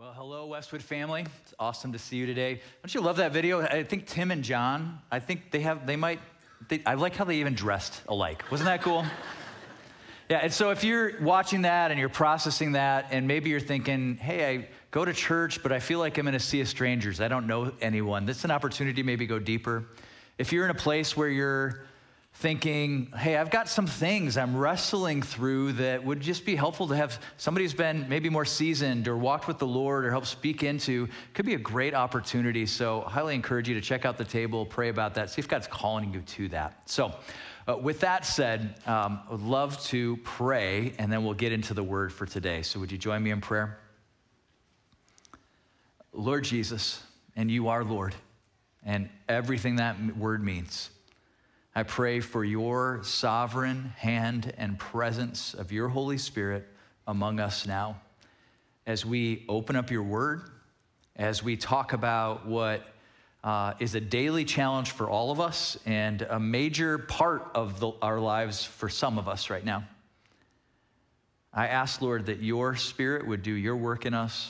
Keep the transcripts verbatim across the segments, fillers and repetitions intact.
Well, hello, Westwood family. It's awesome to see you today. Don't you love that video? I think Tim and John, I think they have, they might, they, I like how they even dressed alike. Wasn't that cool? Yeah, and so if you're watching that and you're processing that, and maybe you're thinking, hey, I go to church, but I feel like I'm in a sea of strangers. I don't know anyone. This is an opportunity to maybe go deeper. If you're in a place where you're thinking, hey, I've got some things I'm wrestling through that would just be helpful to have somebody who's been maybe more seasoned or walked with the Lord or helped speak into, could be a great opportunity. So I highly encourage you to check out the table, pray about that, see if God's calling you to that. So uh, with that said, um, I would love to pray, and then we'll get into the word for today. So would you join me in prayer? Lord Jesus, and you are Lord, and everything that word means. I pray for your sovereign hand and presence of your Holy Spirit among us now. As we open up your word, as we talk about what uh, is a daily challenge for all of us and a major part of the, our lives for some of us right now. I ask, Lord, that your Spirit would do your work in us,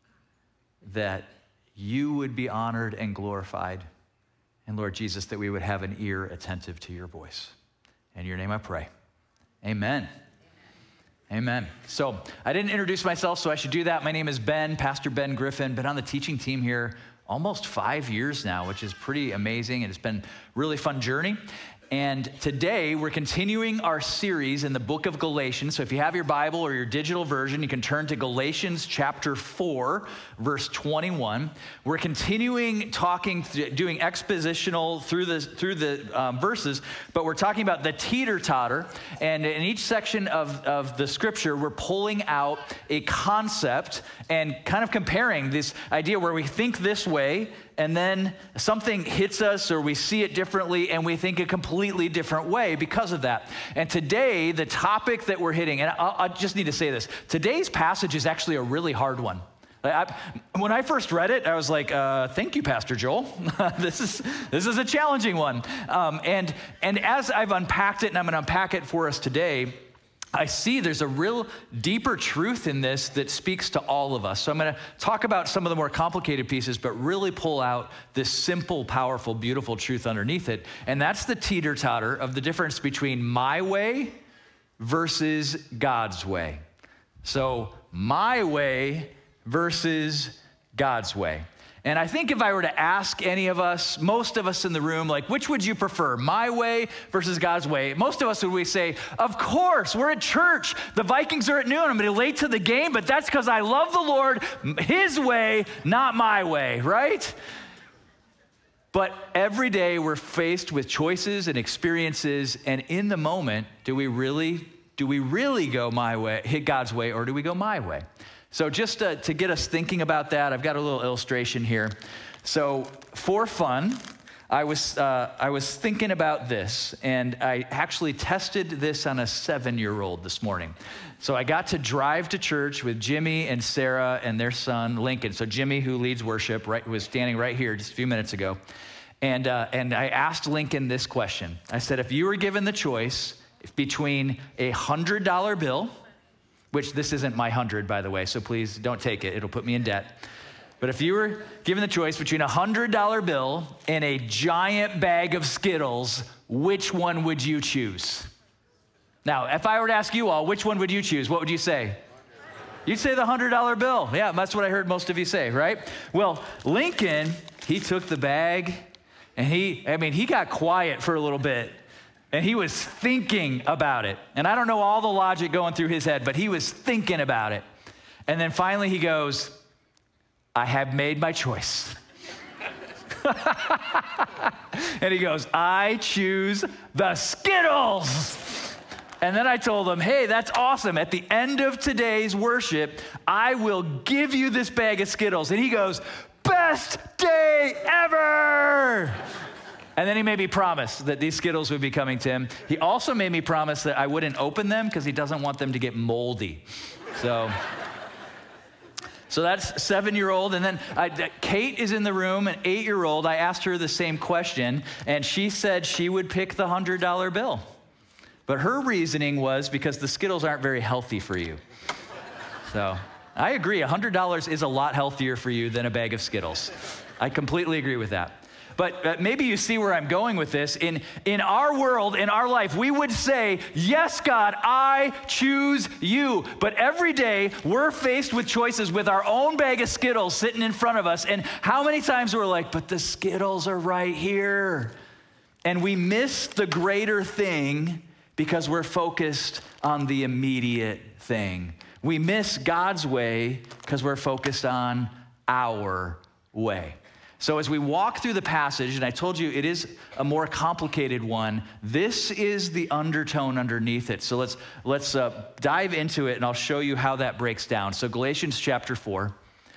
that you would be honored and glorified. And Lord Jesus, that we would have an ear attentive to your voice. In your name I pray, amen. Amen. So I didn't introduce myself, so I should do that. My name is Ben, Pastor Ben Griffin. Been on the teaching team here almost five years now, which is pretty amazing. And it's been a really fun journey. And today we're continuing our series in the book of Galatians. So if you have your Bible or your digital version, you can turn to Galatians chapter four, verse twenty-one. We're continuing talking, doing expositional through the, through the um, verses, but we're talking about the teeter-totter. And in each section of, of the scripture, we're pulling out a concept and kind of comparing this idea where we think this way, and then something hits us or we see it differently and we think a completely different way because of that. And today, the topic that we're hitting, and I, I just need to say this, today's passage is actually a really hard one. I, when I first read it, I was like, uh, thank you, Pastor Joel. this is this is a challenging one. Um, and, and as I've unpacked it, and I'm gonna unpack it for us today, I see there's a real deeper truth in this that speaks to all of us. So I'm going to talk about some of the more complicated pieces, but really pull out this simple, powerful, beautiful truth underneath it. And that's the teeter-totter of the difference between my way versus God's way. So my way versus God's way. And I think if I were to ask any of us, most of us in the room, like, which would you prefer, my way versus God's way? Most of us would we say, of course, we're at church. The Vikings are at noon. I'm going to be late to the game, but that's because I love the Lord, his way, not my way, right? But every day we're faced with choices and experiences, and in the moment, do we really, do we really go my way, hit God's way, or do we go my way? So just uh, to get us thinking about that, I've got a little illustration here. So for fun, I was, uh, I was thinking about this, and I actually tested this on a seven-year-old this morning. So I got to drive to church with Jimmy and Sarah and their son, Lincoln. So Jimmy, who leads worship, right, was standing right here just a few minutes ago. And, uh, and I asked Lincoln this question. I said, if you were given the choice between a one hundred dollar bill, which this isn't my hundred, by the way, so please don't take it. It'll put me in debt. But if you were given the choice between a one hundred dollar bill and a giant bag of Skittles, which one would you choose? Now, if I were to ask you all, which one would you choose? What would you say? You'd say the one hundred dollar bill. Yeah, that's what I heard most of you say, right? Well, Lincoln, he took the bag, and he, I mean, he got quiet for a little bit. And he was thinking about it. And I don't know all the logic going through his head, but he was thinking about it. And then finally he goes, I have made my choice. And he goes, I choose the Skittles. And then I told him, hey, that's awesome. At the end of today's worship, I will give you this bag of Skittles. And he goes, best day ever. And then he made me promise that these Skittles would be coming to him. He also made me promise that I wouldn't open them because he doesn't want them to get moldy. So, so that's seven-year-old. And then I, Kate is in the room, an eight-year-old. I asked her the same question, and she said she would pick the one hundred dollar bill. But her reasoning was because the Skittles aren't very healthy for you. So I agree, one hundred dollars is a lot healthier for you than a bag of Skittles. I completely agree with that. But uh, maybe you see where I'm going with this. In, in our world, in our life, we would say, yes, God, I choose you. But every day, we're faced with choices with our own bag of Skittles sitting in front of us. And how many times we're like, but the Skittles are right here. And we miss the greater thing because we're focused on the immediate thing. We miss God's way because we're focused on our way. So as we walk through the passage, and I told you it is a more complicated one, this is the undertone underneath it. So let's let's uh, dive into it, and I'll show you how that breaks down. So Galatians chapter four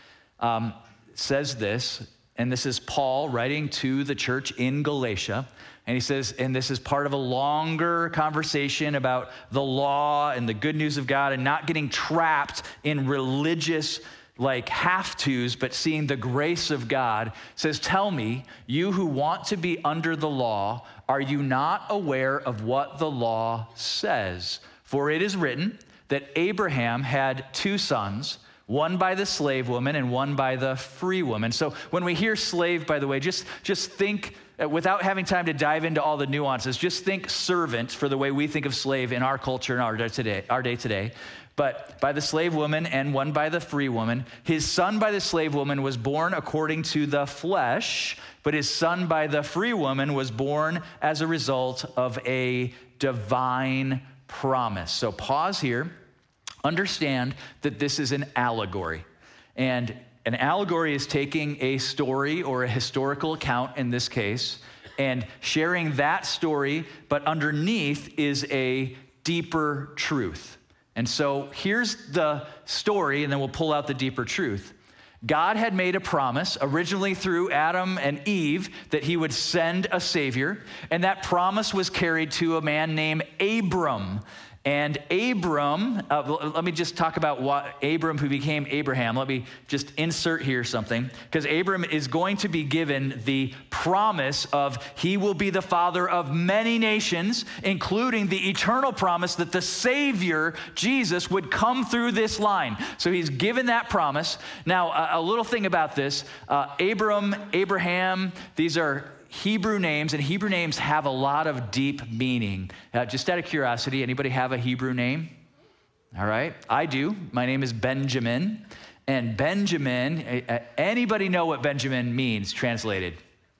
um, says this, and this is Paul writing to the church in Galatia. And he says, and this is part of a longer conversation about the law and the good news of God and not getting trapped in religious like have-tos, but seeing the grace of God. Says, tell me, you who want to be under the law, are you not aware of what the law says? For it is written that Abraham had two sons, one by the slave woman and one by the free woman. So when we hear slave, by the way, just, just think, without having time to dive into all the nuances, just think servant for the way we think of slave in our culture and our day today, our day today. But by the slave woman and one by the free woman. His son by the slave woman was born according to the flesh, but his son by the free woman was born as a result of a divine promise. So pause here. Understand that this is an allegory. And an allegory is taking a story or a historical account in this case and sharing that story, but underneath is a deeper truth. And so here's the story, and then we'll pull out the deeper truth. God had made a promise originally through Adam and Eve that he would send a savior, and that promise was carried to a man named Abram. And Abram, uh, let me just talk about what Abram, who became Abraham. Let me just insert here something, because Abram is going to be given the promise of he will be the father of many nations, including the eternal promise that the Savior, Jesus, would come through this line. So he's given that promise. Now, a, a little thing about this, uh, Abram, Abraham, these are Hebrew names, and Hebrew names have a lot of deep meaning. Uh, just out of curiosity, anybody have a Hebrew name? All right, I do. My name is Benjamin. And Benjamin, uh, anybody know what Benjamin means translated?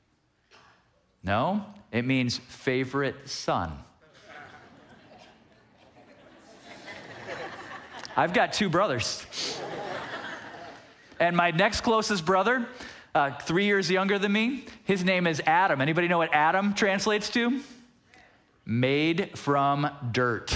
No? It means favorite son. I've got two brothers. And my next closest brother, Uh, three years younger than me, his name is Adam. Anybody know what Adam translates to? Made from dirt.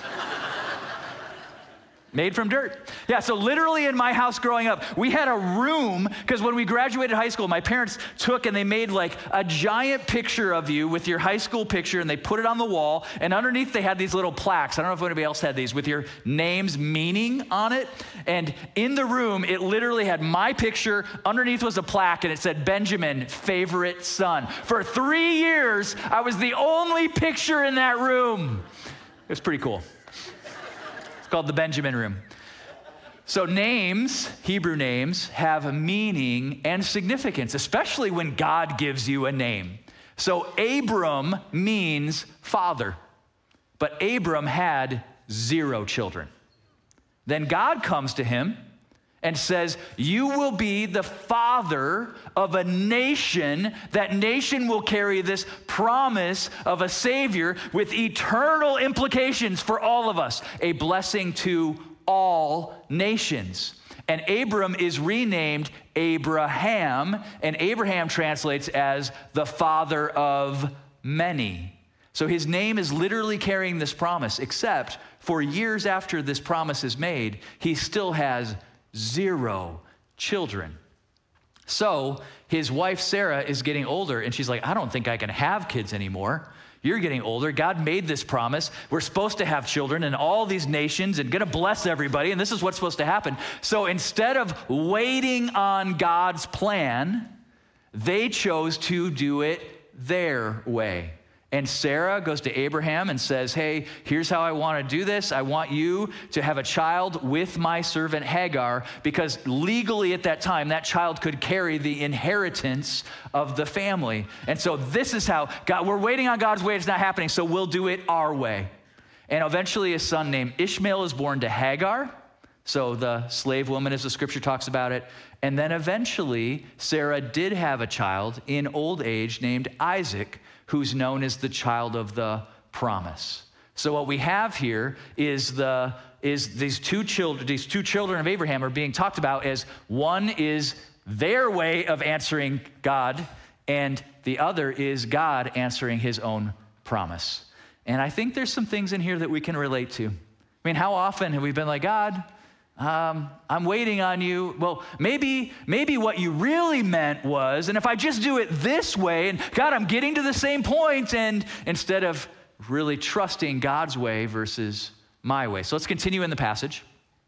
Made from dirt. Yeah, so literally in my house growing up, we had a room, because when we graduated high school, my parents took and they made like a giant picture of you with your high school picture, and they put it on the wall, and underneath they had these little plaques. I don't know if anybody else had these, with your name's meaning on it. And in the room, it literally had my picture, underneath was a plaque, and it said, Benjamin, favorite son. For three years, I was the only picture in that room. It was pretty cool. Called the Benjamin Room. So names, Hebrew names, have meaning and significance, especially when God gives you a name. So Abram means father, but Abram had zero children. Then God comes to him and says, you will be the father of a nation. That nation will carry this promise of a Savior with eternal implications for all of us, a blessing to all nations. And Abram is renamed Abraham, and Abraham translates as the father of many. So his name is literally carrying this promise, except for years after this promise is made, he still has zero children. So his wife Sarah is getting older, and she's like, I don't think I can have kids anymore. You're getting older. God made this promise. We're supposed to have children in all these nations and gonna bless everybody, and this is what's supposed to happen. So instead of waiting on God's plan, they chose to do it their way. And Sarah goes to Abraham and says, hey, here's how I want to do this. I want you to have a child with my servant Hagar, because legally at that time, that child could carry the inheritance of the family. And so this is how God, we're waiting on God's way. It's not happening, so we'll do it our way. And eventually a son named Ishmael is born to Hagar. So the slave woman, as the scripture talks about it. And then eventually Sarah did have a child in old age named Isaac, who's known as the child of the promise. So what we have here is the is these two children, these two children of Abraham are being talked about as one is their way of answering God, and the other is God answering his own promise. And I think there's some things in here that we can relate to. I mean, how often have we been like, God, Um, I'm waiting on you. Well, maybe, maybe what you really meant was, and if I just do it this way, and God, I'm getting to the same point, and instead of really trusting God's way versus my way. So let's continue in the passage.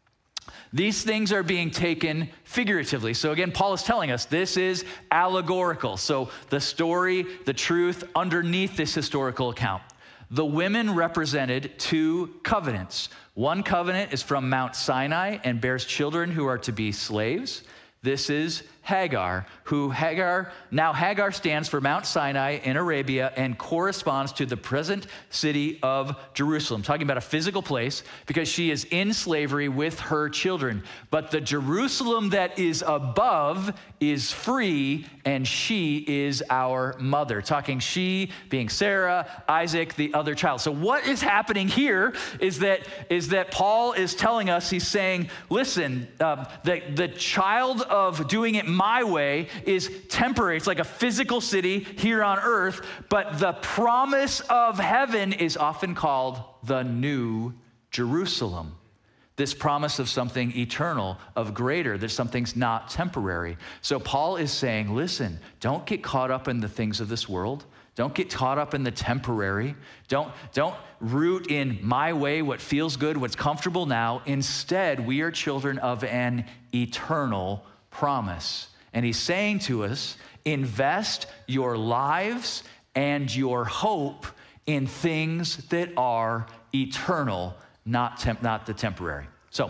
These things are being taken figuratively. So again, Paul is telling us this is allegorical. So the story, the truth underneath this historical account. The women represented two covenants. One covenant is from Mount Sinai and bears children who are to be slaves. This is Hagar, who Hagar, now Hagar stands for Mount Sinai in Arabia and corresponds to the present city of Jerusalem. Talking about a physical place because she is in slavery with her children. But the Jerusalem that is above is free, and she is our mother. Talking she being Sarah, Isaac, the other child. So what is happening here is that, is that Paul is telling us, he's saying, listen, uh, the, the child of doing it my way is temporary. It's like a physical city here on earth, but the promise of heaven is often called the New Jerusalem. This promise of something eternal, of greater, that something's not temporary. So Paul is saying, listen, don't get caught up in the things of this world. Don't get caught up in the temporary. Don't, don't root in my way, what feels good, what's comfortable now. Instead, we are children of an eternal promise. And he's saying to us, invest your lives and your hope in things that are eternal, not temp- not the temporary. So,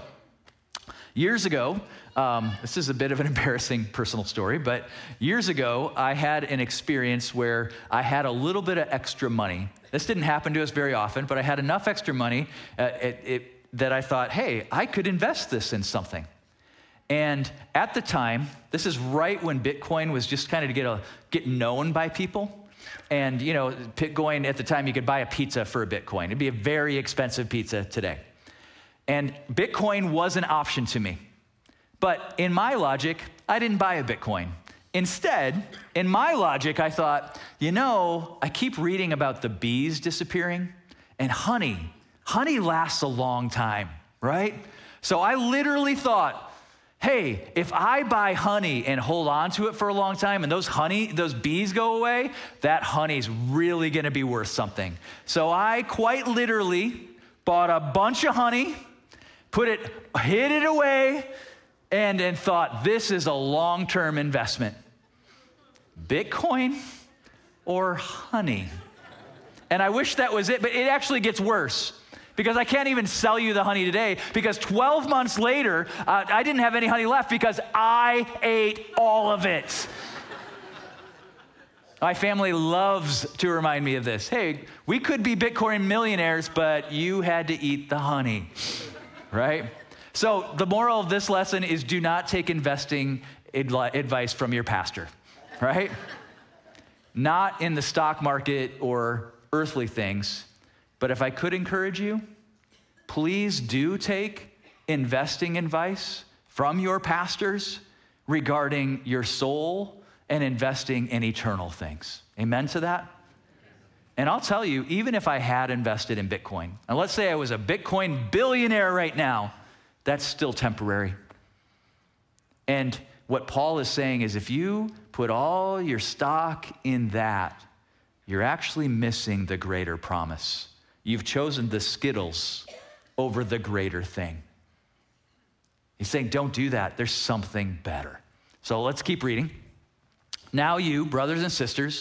years ago, um, this is a bit of an embarrassing personal story, but years ago, I had an experience where I had a little bit of extra money. This didn't happen to us very often, but I had enough extra money uh, it, it, that I thought, hey, I could invest this in something. And at the time, this is right when Bitcoin was just kind of to get a, get known by people. And, you know, Bitcoin at the time, you could buy a pizza for a Bitcoin. It'd be a very expensive pizza today. And Bitcoin was an option to me. But in my logic, I didn't buy a Bitcoin. Instead, in my logic, I thought, you know, I keep reading about the bees disappearing, and honey, honey lasts a long time, right? So I literally thought, hey, if I buy honey and hold on to it for a long time and those honey, those bees go away, that honey's really gonna be worth something. So I quite literally bought a bunch of honey, put it, hid it away, and, and thought, this is a long-term investment. Bitcoin or honey? And I wish that was it, but it actually gets worse. Because I can't even sell you the honey today, because twelve months later, uh, I didn't have any honey left because I ate all of it. My family loves to remind me of this. Hey, we could be Bitcoin millionaires, but you had to eat the honey, right? So the moral of this lesson is do not take investing adli- advice from your pastor, right? Not in the stock market or earthly things. But if I could encourage you, please do take investing advice from your pastors regarding your soul and investing in eternal things. Amen to that? And I'll tell you, even if I had invested in Bitcoin, and let's say I was a Bitcoin billionaire right now, that's still temporary. And what Paul is saying is if you put all your stock in that, you're actually missing the greater promise. You've chosen the Skittles over the greater thing. He's saying, don't do that. There's something better. So let's keep reading. Now you, brothers and sisters,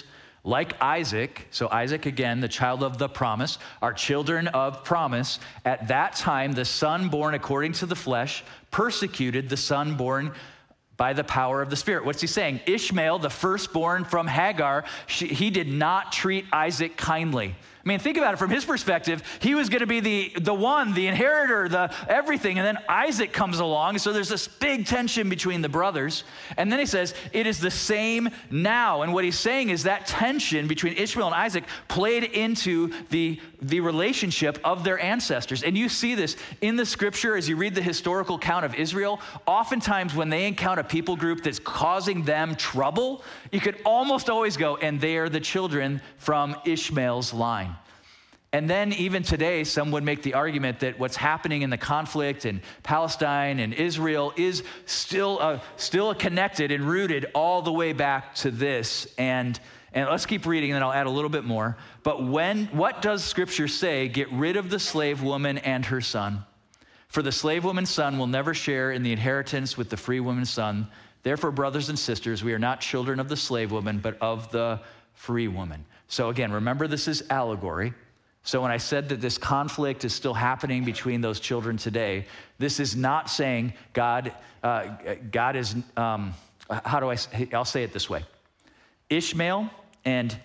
Like Isaac, so Isaac again, the child of the promise, are children of promise. At that time, the son born according to the flesh persecuted the son born by the power of the Spirit. What's he saying? Ishmael, the firstborn from Hagar, she, he did not treat Isaac kindly. I mean, think about it from his perspective. He was going to be the, the one, the inheritor, the everything. And then Isaac comes along. So there's this big tension between the brothers. And then he says, it is the same now. And what he's saying is that tension between Ishmael and Isaac played into the, the relationship of their ancestors. And you see this in the scripture as you read the historical account of Israel. Oftentimes when they encounter a people group that's causing them trouble, you could almost always go, and they are the children from Ishmael's line. And then even today, some would make the argument that what's happening in the conflict in Palestine and Israel is still uh, still connected and rooted all the way back to this. And, and let's keep reading, and then I'll add a little bit more. But when, what does Scripture say? Get rid of the slave woman and her son. For the slave woman's son will never share in the inheritance with the free woman's son. Therefore, brothers and sisters, we are not children of the slave woman, but of the free woman. So again, remember this is allegory. So when I said that this conflict is still happening between those children today, this is not saying God, uh, God is, um, how do I, I'll say it this way. Ishmael and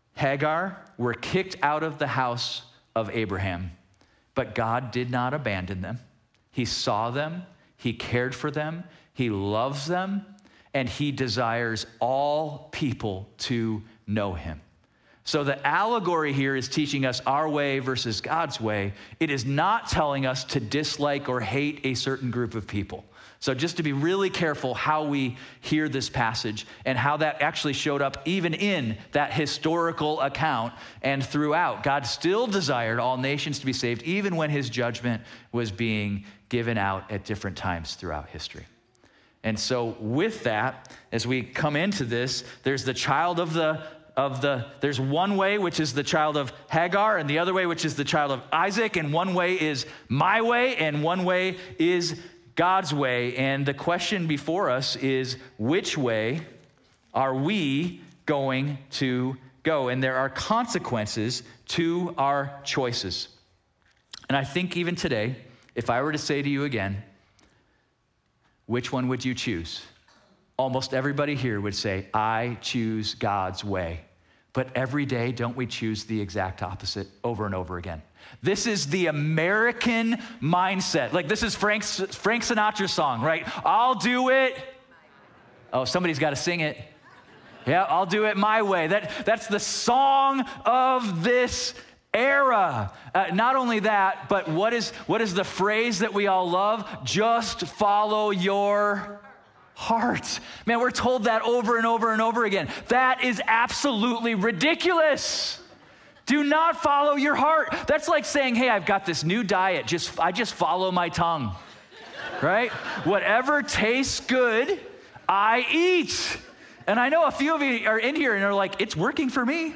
Hagar were kicked out of the house of Abraham, but God did not abandon them. He saw them, he cared for them, he loves them, and he desires all people to know him. So the allegory here is teaching us our way versus God's way. It is not telling us to dislike or hate a certain group of people. So just to be really careful how we hear this passage and how that actually showed up even in that historical account and throughout. God still desired all nations to be saved, even when his judgment was being given out at different times throughout history. And so with that, as we come into this, there's the child of the Of the, there's one way, which is the child of Hagar, and the other way, which is the child of Isaac, and one way is my way, and one way is God's way. And the question before us is, which way are we going to go? And there are consequences to our choices. And I think even today, if I were to say to you again, which one would you choose? Almost everybody here would say, I choose God's way. But every day, don't we choose the exact opposite over and over again? This is the American mindset. Like this is Frank's, Frank Sinatra's song, right? I'll do it. Oh, somebody's got to sing it. Yeah, I'll do it my way. That, that's the song of this era. Uh, not only that, but what is, what is the phrase that we all love? Just follow your heart. Man, we're told that over and over and over again. That is absolutely ridiculous. Do not follow your heart. That's like saying, hey, I've got this new diet. Just I just follow my tongue, right? Whatever tastes good, I eat. And I know a few of you are in here and are like, it's working for me.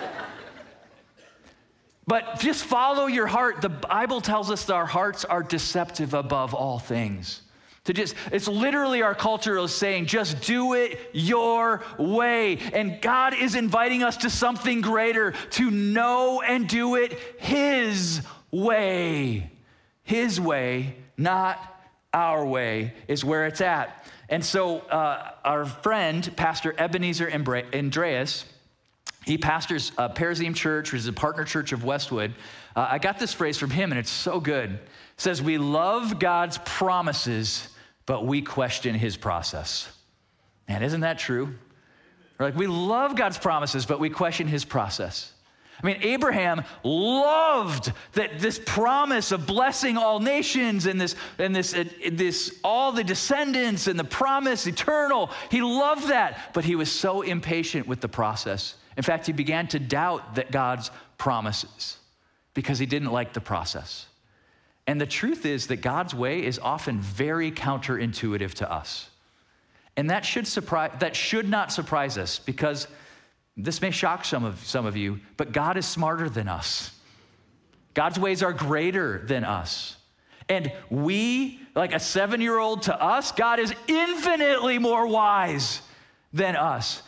But just follow your heart. The Bible tells us that our hearts are deceptive above all things. To just, it's literally our culture is saying, just do it your way. And God is inviting us to something greater, to know and do it his way. His way, not our way, is where it's at. And so uh, our friend, Pastor Ebenezer Andreas, he pastors uh, Perazim Church, which is a partner church of Westwood. Uh, I got this phrase from him, and it's so good. It says, we love God's promises, but we question his process. Man, isn't that true? We're like, we love God's promises, but we question his process. I mean, Abraham loved that this promise of blessing all nations and this, and this, uh, this, all the descendants and the promise eternal. He loved that, but he was so impatient with the process. In fact, he began to doubt that God's promises because he didn't like the process. And the truth is that God's way is often very counterintuitive to us. And that should surprise, that should not surprise us, because this may shock some of, some of you, but God is smarter than us. God's ways are greater than us. And we, like a seven-year-old to us, God is infinitely more wise than us.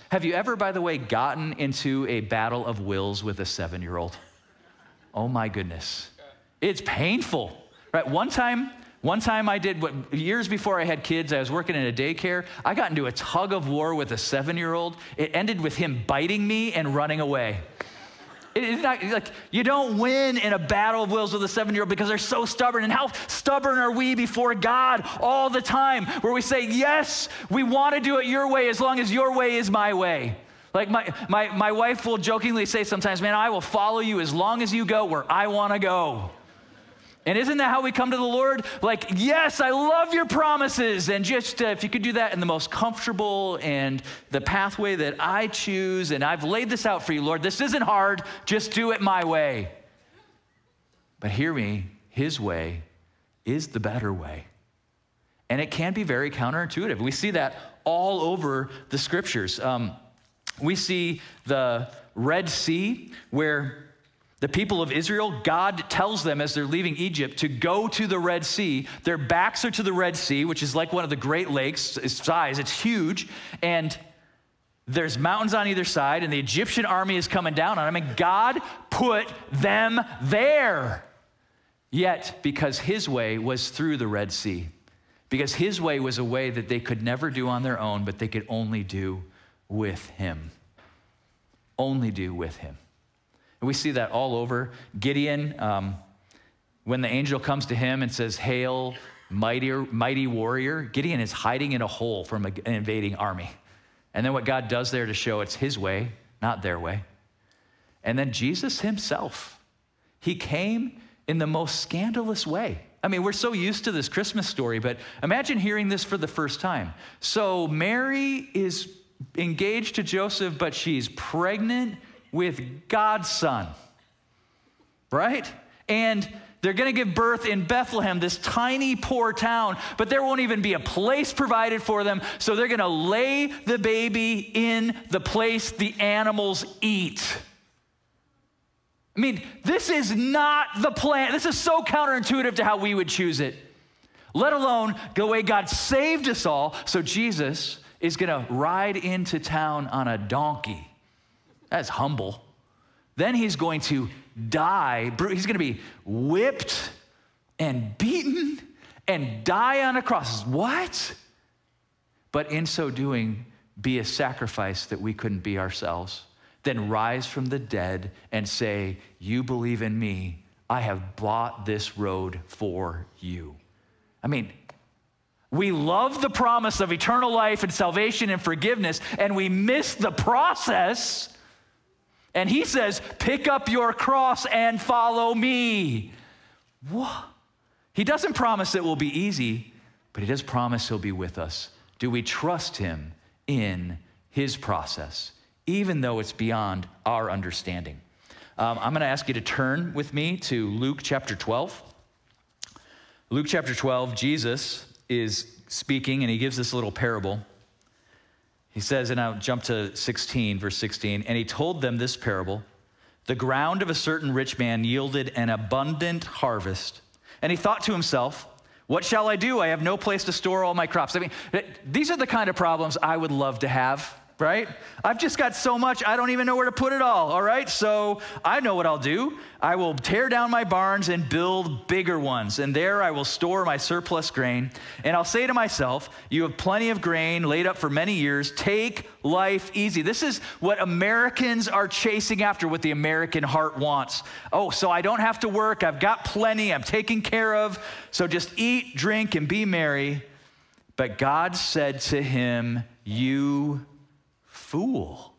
Have you ever, by the way, gotten into a battle of wills with a seven-year-old? Oh my goodness. It's painful, right? One time, one time I did, what, years before I had kids, I was working in a daycare. I got into a tug of war with a seven-year-old. It ended with him biting me and running away. It is not, like, you don't win in a battle of wills with a seven-year-old because they're so stubborn. And how stubborn are we before God all the time, where we say, yes, we want to do it your way as long as your way is my way. Like my, my, my wife will jokingly say sometimes, man, I will follow you as long as you go where I want to go. And isn't that how we come to the Lord? Like, yes, I love your promises. And just uh, if you could do that in the most comfortable and the pathway that I choose, and I've laid this out for you, Lord, this isn't hard, just do it my way. But hear me, his way is the better way. And it can be very counterintuitive. We see that all over the scriptures. Um, we see the Red Sea, where the people of Israel, God tells them as they're leaving Egypt to go to the Red Sea. Their backs are to the Red Sea, which is like one of the Great Lakes, its size. It's huge. And there's mountains on either side, and the Egyptian army is coming down on them. And God put them there. Yet, because his way was through the Red Sea, because his way was a way that they could never do on their own, but they could only do with him. Only do with him. And we see that all over. Gideon, um, when the angel comes to him and says, hail, mighty, mighty warrior, Gideon is hiding in a hole from an invading army. And then what God does there to show it's his way, not their way. And then Jesus himself, he came in the most scandalous way. I mean, we're so used to this Christmas story, but imagine hearing this for the first time. So Mary is engaged to Joseph, but she's pregnant with God's son, right? And they're going to give birth in Bethlehem, this tiny, poor town, but there won't even be a place provided for them, so they're going to lay the baby in the place the animals eat. I mean, this is not the plan. This is so counterintuitive to how we would choose it, let alone the way God saved us all. So Jesus is going to ride into town on a donkey. That's humble. Then he's going to die. He's going to be whipped and beaten and die on a cross. What? But in so doing, be a sacrifice that we couldn't be ourselves. Then rise from the dead and say, you believe in me. I have bought this road for you. I mean, we love the promise of eternal life and salvation and forgiveness, and we miss the process. And he says, pick up your cross and follow me. What? He doesn't promise it will be easy, but he does promise he'll be with us. Do we trust him in his process, even though it's beyond our understanding? Um, I'm going to ask you to turn with me to Luke chapter twelve. Luke chapter twelve, Jesus is speaking, and he gives this little parable. He says, and I'll jump to sixteen, verse sixteen, and he told them this parable. The ground of a certain rich man yielded an abundant harvest. And he thought to himself, what shall I do? I have no place to store all my crops. I mean, these are the kind of problems I would love to have, right? I've just got so much, I don't even know where to put it all, all right? So I know what I'll do. I will tear down my barns and build bigger ones, and there I will store my surplus grain. And I'll say to myself, you have plenty of grain laid up for many years. Take life easy. This is what Americans are chasing after, what the American heart wants. Oh, so I don't have to work. I've got plenty. I'm taken care of. So just eat, drink, and be merry. But God said to him, you fool.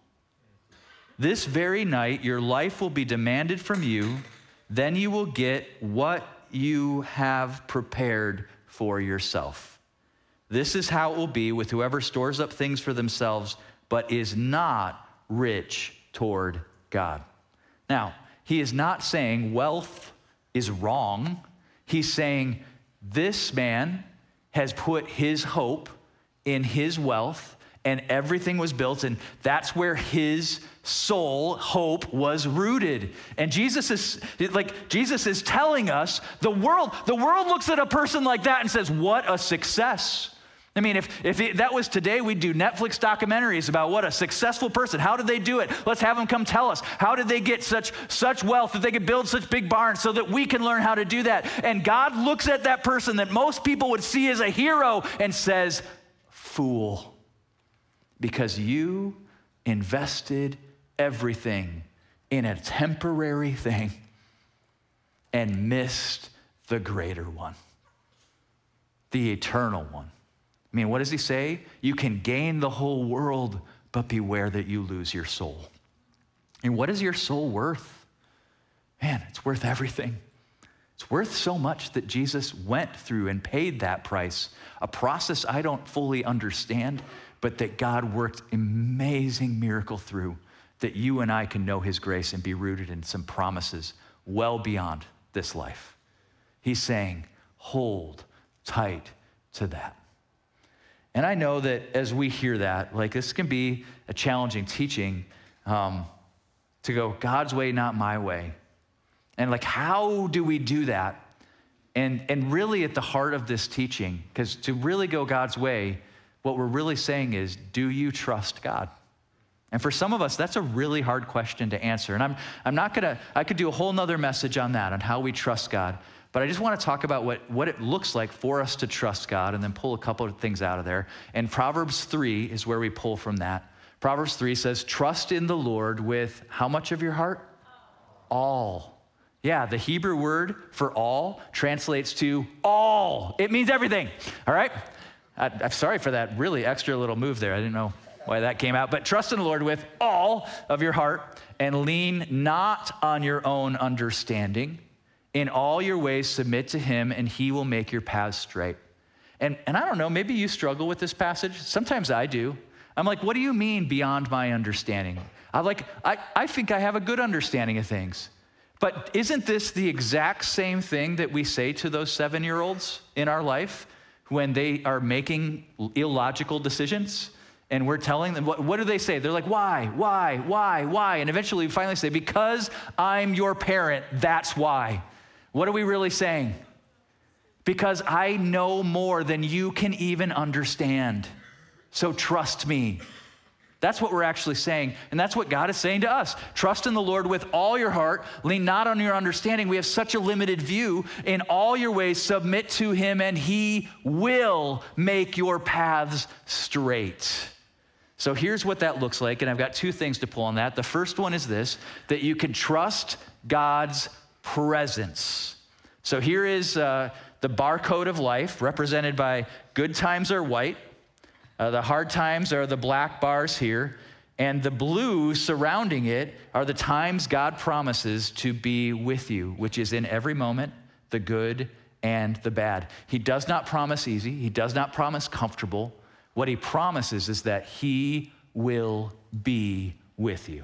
This very night your life will be demanded from you, then you will get what you have prepared for yourself. This is how it will be with whoever stores up things for themselves, but is not rich toward God. Now, he is not saying wealth is wrong. He's saying this man has put his hope in his wealth, and everything was built, and that's where his soul hope was rooted. And Jesus is like Jesus is telling us the world, the world looks at a person like that and says, what a success. I mean, if, if it, that was today, we'd do Netflix documentaries about what a successful person, how did they do it? Let's have them come tell us. How did they get such, such wealth that they could build such big barns so that we can learn how to do that? And God looks at that person that most people would see as a hero and says, fool, because you invested everything in a temporary thing and missed the greater one, the eternal one. I mean, what does he say? You can gain the whole world, but beware that you lose your soul. And what is your soul worth? Man, it's worth everything. It's worth so much that Jesus went through and paid that price, a process I don't fully understand, but that God worked amazing miracle through, that you and I can know his grace and be rooted in some promises well beyond this life. He's saying, hold tight to that. And I know that as we hear that, like this can be a challenging teaching um, to go, God's way, not my way. And like, how do we do that? And, and really at the heart of this teaching, because to really go God's way, what we're really saying is, do you trust God? And for some of us, that's a really hard question to answer. And I'm, I'm not gonna, I could do a whole nother message on that, on how we trust God. But I just want to talk about what, what it looks like for us to trust God and then pull a couple of things out of there. And Proverbs three is where we pull from that. Proverbs three says, trust in the Lord with how much of your heart? All. Yeah, the Hebrew word for all translates to all. It means everything, all right? I, I'm sorry for that really extra little move there. I didn't know why that came out. But trust in the Lord with all of your heart and lean not on your own understanding. In all your ways, submit to him, and he will make your paths straight. And, and I don't know, maybe you struggle with this passage. Sometimes I do. I'm like, what do you mean beyond my understanding? I like, I, I think I have a good understanding of things. But isn't this the exact same thing that we say to those seven-year-olds in our life when they are making illogical decisions? And we're telling them, what, what do they say? They're like, why, why, why, why? And eventually we finally say, because I'm your parent, that's why. What are we really saying? Because I know more than you can even understand. So trust me. That's what we're actually saying. And that's what God is saying to us. Trust in the Lord with all your heart. Lean not on your understanding. We have such a limited view. In all your ways, submit to him, and he will make your paths straight. So here's what that looks like. And I've got two things to pull on that. The first one is this, that you can trust God's presence. So here is uh, the barcode of life, represented by good times are white. Uh, the hard times are the black bars here. And the blue surrounding it are the times God promises to be with you, which is in every moment, the good and the bad. He does not promise easy. He does not promise comfortable. What he promises is that he will be with you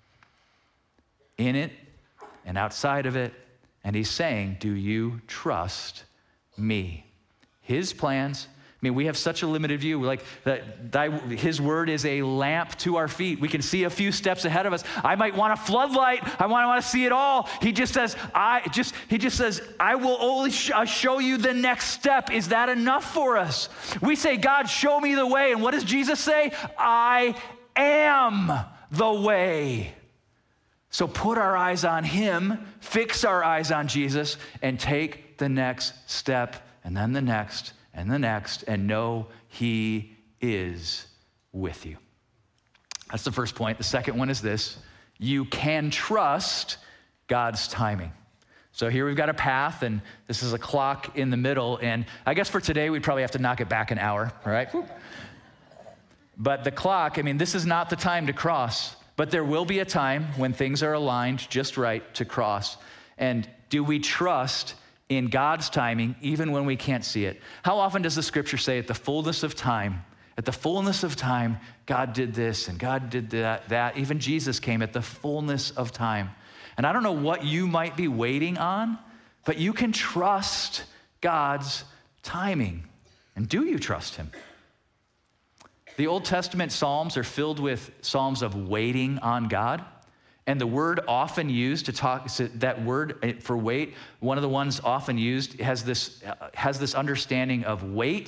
in it and outside of it. And he's saying, do you trust me? His plans. I mean, we have such a limited view. We're like, that, thy, his word is a lamp to our feet. We can see a few steps ahead of us. I might want a floodlight. I want to want to see it all. He just says, I just, he just says, I will only sh- uh, show you the next step. Is that enough for us? We say, God, show me the way. And what does Jesus say? I am the way. So put our eyes on him, fix our eyes on Jesus, and take the next step, and then the next, and the next, and know he is with you. That's the first point. The second one is this: you can trust God's timing. So here we've got a path, and this is a clock in the middle, and I guess for today we'd probably have to knock it back an hour, all right? But the clock, I mean, this is not the time to cross, but there will be a time when things are aligned just right to cross. And do we trust in God's timing, even when we can't see it? How often does the scripture say at the fullness of time, at the fullness of time, God did this and God did that, that. Even Jesus came at the fullness of time. And I don't know what you might be waiting on, but you can trust God's timing. And do you trust him? The Old Testament Psalms are filled with Psalms of waiting on God. And the word often used to talk, that word for wait, one of the ones often used has this, has this understanding of wait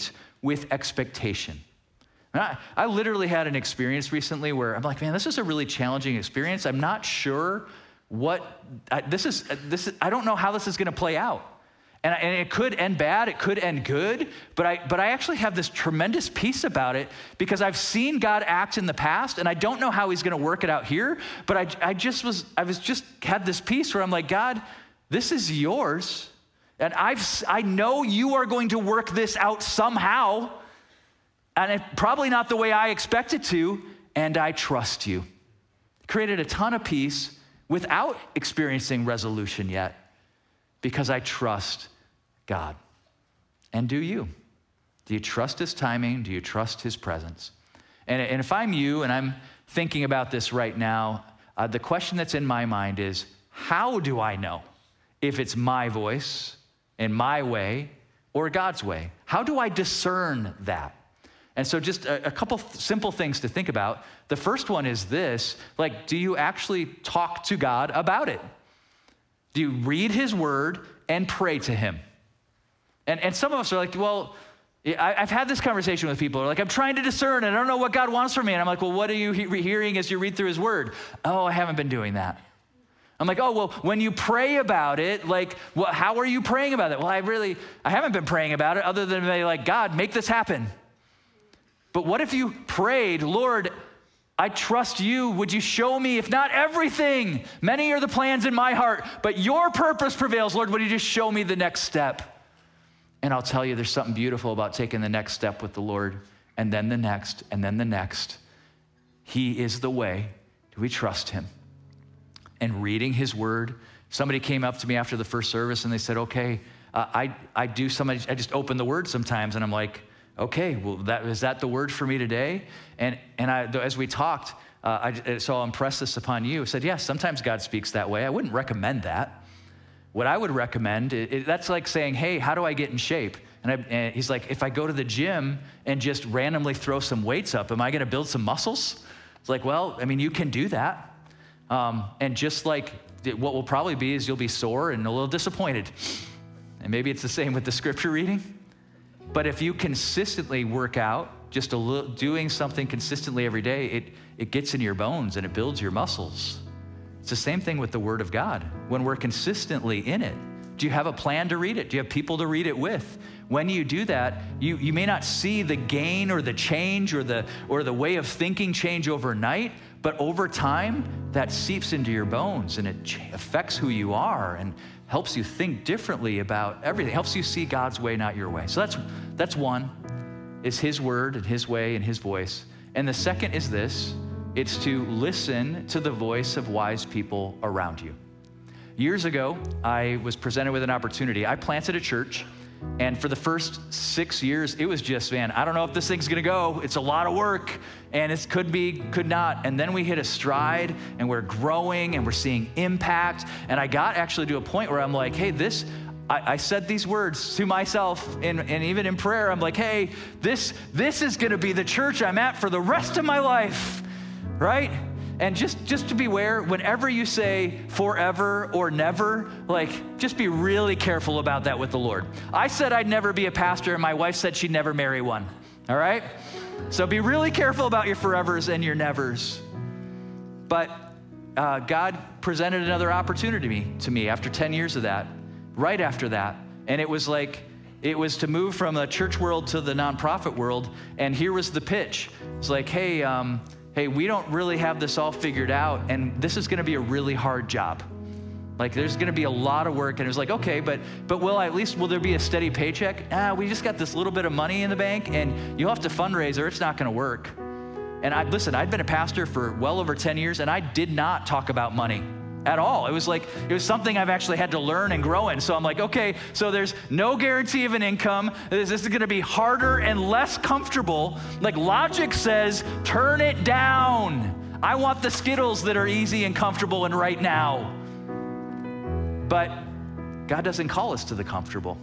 with expectation. And I, I literally had an experience recently where I'm like, man, this is a really challenging experience. I'm not sure what, I, this is, this is, I don't know how this is gonna play out. And, and it could end bad, it could end good, but I, but I actually have this tremendous peace about it because I've seen God act in the past, and I don't know how he's gonna work it out here, but I, I just was, I was just had this peace where I'm like, God, this is yours, and I've, I know you are going to work this out somehow, and it, probably not the way I expect it to, and I trust you. Created a ton of peace without experiencing resolution yet because I trust God. And do you? Do you trust his timing? Do you trust his presence? And, and if I'm you and I'm thinking about this right now, uh, the question that's in my mind is, how do I know if it's my voice and my way or God's way? How do I discern that? And so just a, a couple simple things to think about. The first one is this, like, do you actually talk to God about it? Do you read his word and pray to him? And, and some of us are like, well, I, I've had this conversation with people who are like, I'm trying to discern and I don't know what God wants from me. And I'm like, well, what are you he- hearing as you read through his word? Oh, I haven't been doing that. I'm like, oh, well, when you pray about it, like, well, how are you praying about it? Well, I really, I haven't been praying about it other than be like, God, make this happen. But what if you prayed, Lord, I trust you. Would you show me, if not everything? Many are the plans in my heart, but your purpose prevails. Lord, would you just show me the next step? And I'll tell you, there's something beautiful about taking the next step with the Lord, and then the next, and then the next. He is the way. Do we trust him? And reading his word. Somebody came up to me after the first service and they said, okay, uh, I, I do some, I just open the word sometimes and I'm like, okay, well, that, is that the word for me today? And and I, as we talked, uh, I, so I'll impress this upon you. I said, yes, sometimes God speaks that way. I wouldn't recommend that. What I would recommend, it, it, that's like saying, hey, how do I get in shape? And, I, and he's like, if I go to the gym and just randomly throw some weights up, am I gonna build some muscles? It's like, well, I mean, you can do that. Um, and just like what will probably be is you'll be sore and a little disappointed. And maybe it's the same with the scripture reading. But if you consistently work out, just a little, doing something consistently every day, it, it gets in your bones and it builds your muscles. It's the same thing with the Word of God. When we're consistently in it, do you have a plan to read it? Do you have people to read it with? When you do that, you, you may not see the gain or the change or the, or the way of thinking change overnight, but over time, that seeps into your bones and it affects who you are and helps you think differently about everything. It helps you see God's way, not your way. So that's, that's one, is his word and his way and his voice. And the second is this, it's to listen to the voice of wise people around you. Years ago, I was presented with an opportunity. I planted a church, and for the first six years, it was just, man, I don't know if this thing's gonna go. It's a lot of work, and it could be, could not. And then we hit a stride, and we're growing, and we're seeing impact. And I got actually to a point where I'm like, hey, this, I, I said these words to myself, and, and even in prayer, I'm like, hey, this, this is gonna be the church I'm at for the rest of my life, right? And just, just to beware, whenever you say forever or never, like, just be really careful about that with the Lord. I said I'd never be a pastor, and my wife said she'd never marry one, all right? So be really careful about your forevers and your nevers. But uh, God presented another opportunity to me, to me after ten years of that, right after that. And it was like, it was to move from the church world to the nonprofit world, and here was the pitch. It's like, hey, um, hey, we don't really have this all figured out, and this is gonna be a really hard job. Like, there's gonna be a lot of work, and it was like, okay, but but will I, at least, will there be a steady paycheck? Ah, we just got this little bit of money in the bank, and you'll have to fundraise or it's not gonna work. And I, listen, I'd been a pastor for well over ten years, and I did not talk about money at all. It was like, it was something I've actually had to learn and grow in. So I'm like, okay, so there's no guarantee of an income. This is gonna be harder and less comfortable. Like, logic says, turn it down. I want the Skittles that are easy and comfortable and right now. But God doesn't call us to the comfortable.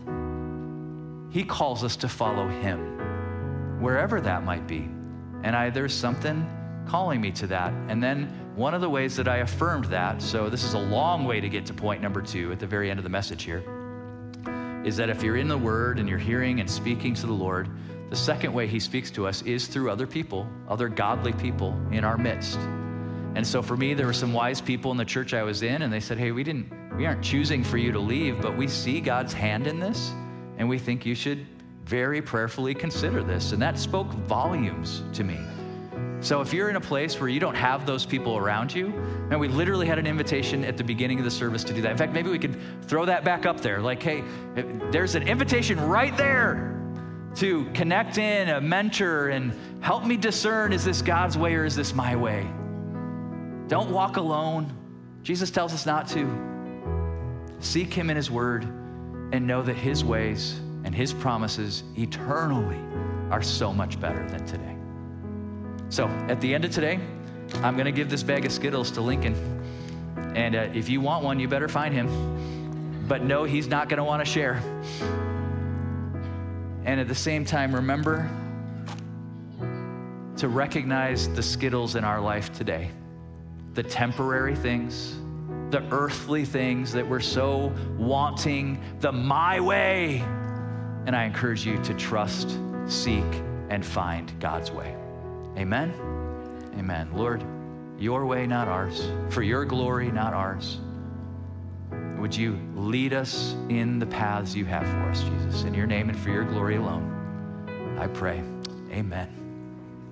He calls us to follow him, wherever that might be. And I, there's something calling me to that. And then one of the ways that I affirmed that, so this is a long way to get to point number two at the very end of the message here, is that if you're in the Word and you're hearing and speaking to the Lord, The second way he speaks to us is through other people, other godly people in our midst. And so for me, there were some wise people in the church I was in, and they said, hey, we didn't, we aren't choosing for you to leave, but we see God's hand in this, and we think you should very prayerfully consider this. And that spoke volumes to me. So if you're in a place where you don't have those people around you, and we literally had an invitation at the beginning of the service to do that. In fact, maybe we could throw that back up there. Like, hey, there's an invitation right there to connect in, a mentor, and help me discern, is this God's way or is this my way? Don't walk alone. Jesus tells us not to. Seek him in his word and know that his ways and his promises eternally are so much better than today. So at the end of today, I'm gonna give this bag of Skittles to Lincoln. And uh, if you want one, you better find him. But no, he's not gonna wanna share. And at the same time, remember to recognize the Skittles in our life today. The temporary things, the earthly things that we're so wanting, the my way. And I encourage you to trust, seek, and find God's way. Amen? Amen. Lord, your way, not ours. For your glory, not ours. Would you lead us in the paths you have for us, Jesus? In your name and for your glory alone, I pray. Amen.